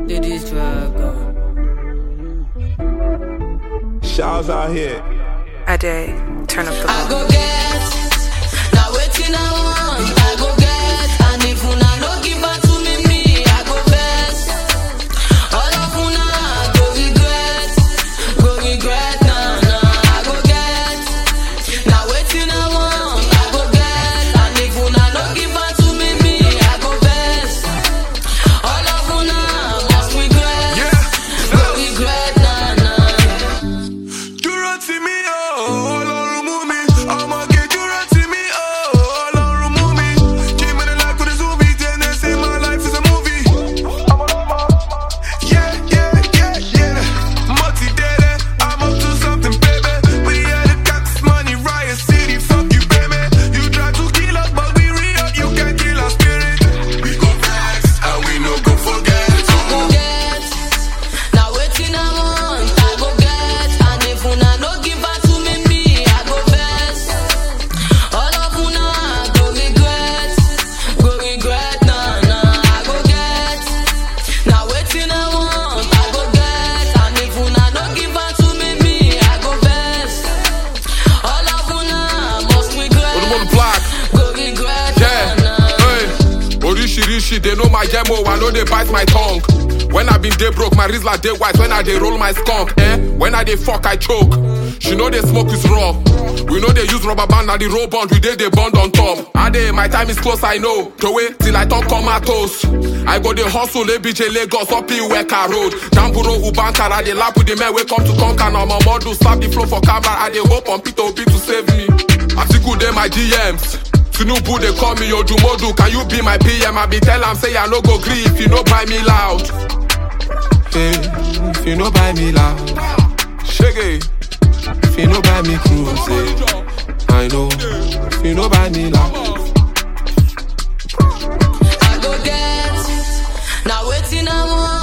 Ladies dragon. Shaw's out here. A day, turn up the I volume. go get, now waiting I want. I go get, and if una no give back to me, I go best. All of una go regret, nah. I go get, now waiting I want. I go get, and if una no give back to me, I go best. All of una must regret, go regret, nah. Dúró tì mí, oh, Ọlọ́run mú mi. Ọmọge dúró tì mí, oh, Ọlọ́run mú mi. Came in the life with a zombie, then they say my life is a movie. Yeah. Multi-dated, I'm up to something, baby. We had to got this money, Riot City, fuck you, baby. You try to kill us, but we real, you can't kill our spirit. We go flex, and we no go forget. I go get, now waiting I want. I go get, and if una no give back to me, I go best. All of una go regret, nah. I go get, now waiting I want. I go get, and if una no give back to me, I go best. All of una must regret, On the block. go regret, Yeah, nah. hey. Orishirishi, they know my demo, I know they bite my tongue. When I been day broke, my wrist like day white. When I dey roll my skunk, when I dey fuck, I choke. She know they smoke is raw. We know they use rubber band and the roll bond, we dey bond on top. I dey, my time is close, I know. To wait till I turn comatose. I go the hustle, ABJ Lagos, up in Weka Road. Jamburo, Ubankara, they lap with the men, we come to conquer. Now my model, slap the flow for camera. I dey hope on Peter Obi to save me. Article dey my DMs. Tinubu, they call me Ojumodu. Can you be my PM? I be tell am say I no go gree if you no buy me loud. Hey, if you no buy me loud. Shaggy. If you no buy me cruise, I know. If you no buy me loud. I go get, now waiting I want.